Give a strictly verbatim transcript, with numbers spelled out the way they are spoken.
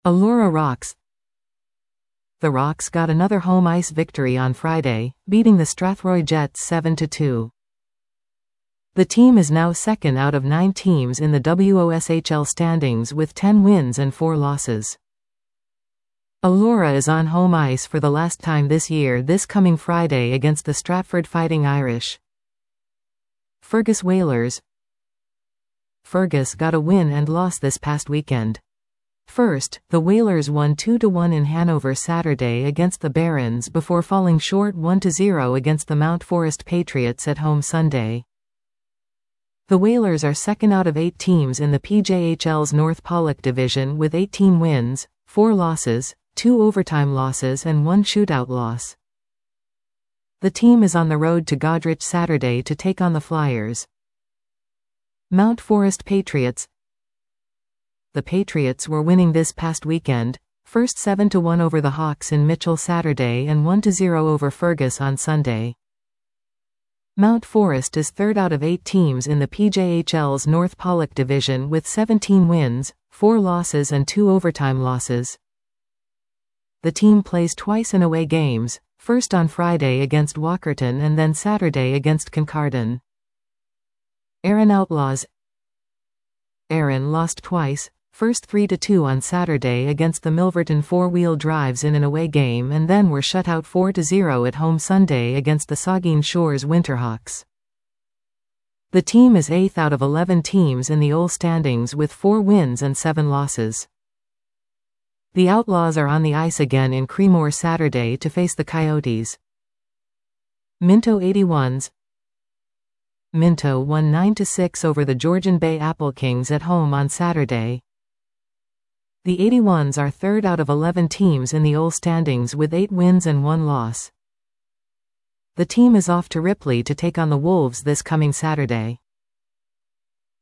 Allura Rocks. The Rocks got another home ice victory on Friday, beating the Strathroy Jets seven to two. The team is now second out of nine teams in the W O S H L standings with ten wins and four losses. Allura is on home ice for the last time this year this coming Friday against the Stratford Fighting Irish. Fergus Whalers. Fergus got a win and loss this past weekend. First, the Whalers won two to one in Hanover Saturday against the Barons before falling short one to zero against the Mount Forest Patriots at home Sunday. The Whalers are second out of eight teams in the P J H L's North Pollock division with eighteen wins, four losses, two overtime losses and one shootout loss. The team is on the road to Goderich Saturday to take on the Flyers. Mount Forest Patriots. The Patriots were winning this past weekend, first seven to one over the Hawks in Mitchell Saturday and one to zero over Fergus on Sunday. Mount Forest is third out of eight teams in the P J H L's North Pollock division with seventeen wins, four losses and two overtime losses. The team plays twice in away games, first on Friday against Walkerton and then Saturday against Kincardine. Erin Outlaws. Erin lost twice, first three to two on Saturday against the Milverton Four-Wheel Drives in an away game and then were shut out four to zero at home Sunday against the Saugeen Shores Winterhawks. The team is eighth out of eleven teams in the O L standings with four wins and seven losses. The Outlaws are on the ice again in Creemore Saturday to face the Coyotes. Minto eighty-ones. Minto won nine to six over the Georgian Bay Apple Kings at home on Saturday. The eighty-ones are third out of eleven teams in the O L standings with eight wins and one loss. The team is off to Ripley to take on the Wolves this coming Saturday.